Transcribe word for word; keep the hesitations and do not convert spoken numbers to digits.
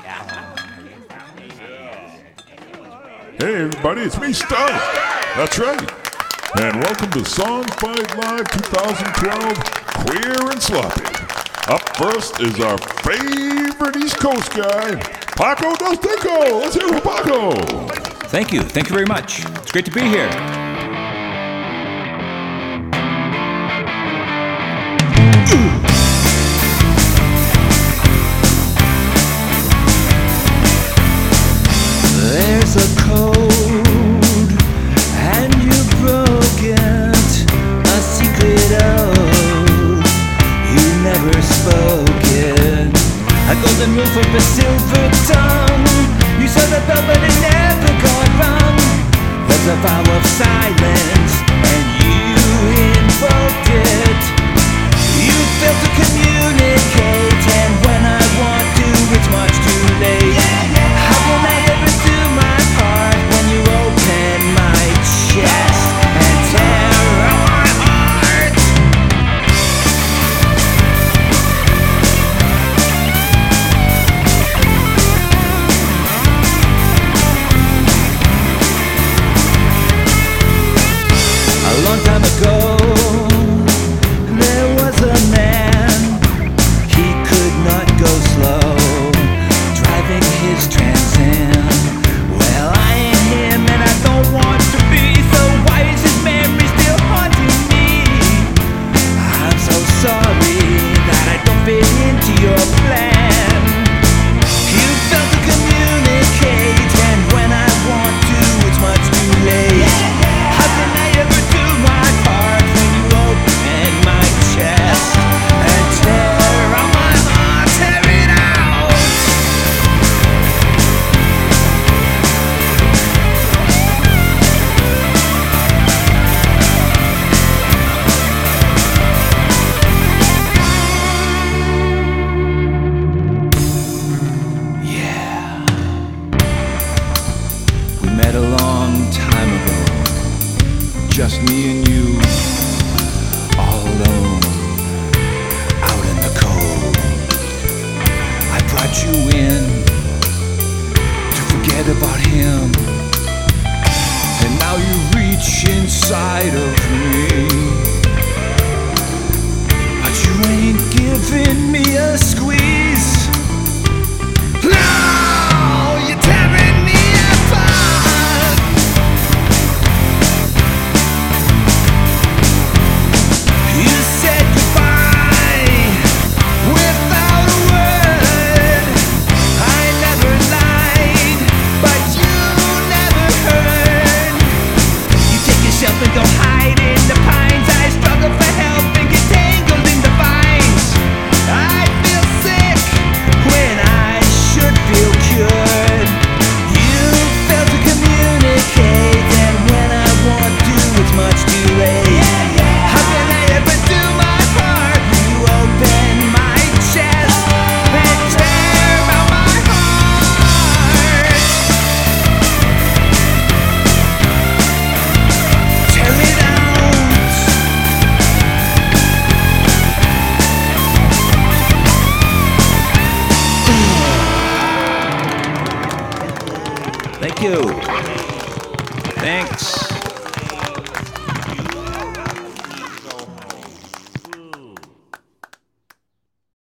Hey everybody, it's me, Stunt. That's right. And welcome to Song Fight Live twenty twelve, Queer and Sloppy. Up first is our favorite East Coast guy, Paco Del Tico. Let's hear it for Paco. Thank you. Thank you very much. It's great to be here. There's a code, and you broke it, a secret oath you never spoke it. A golden rule for a silver tongue. You saw the bell, but it never got rung. There's a vow of silence, and you invoked it. You failed to communicate, and when I want to, it's much too late. How can I ever do my part when you open my chest and tear my heart? A long time ago, there was a man. He could not go slow, driving his Trans Am. Well, I ain't him, and I don't want to be. So why is his memory still haunting me? I'm so sorry that I don't fit into your plan. You failed to communicate, and when I want to, it's much too late. How can I ever do my part when you open my chest and tear out my heart, tear it out? Yeah. We met a long time ago, just me and you, all alone, out in the cold. I brought you in to forget about him, and now you reach inside of me, but you ain't giving me a squeeze. No, you're tearing me apart. You said goodbye without a word. I never lied, but you never heard. You take yourself and go hide in the pines. I struggle for help and get tangled in the vines. I feel sick when I should feel cured. You fail to communicate, and when I want to, it's much too late. How can I ever do my part when you open my chest and tear out my heart? Tear it out. Thank you. Thanks.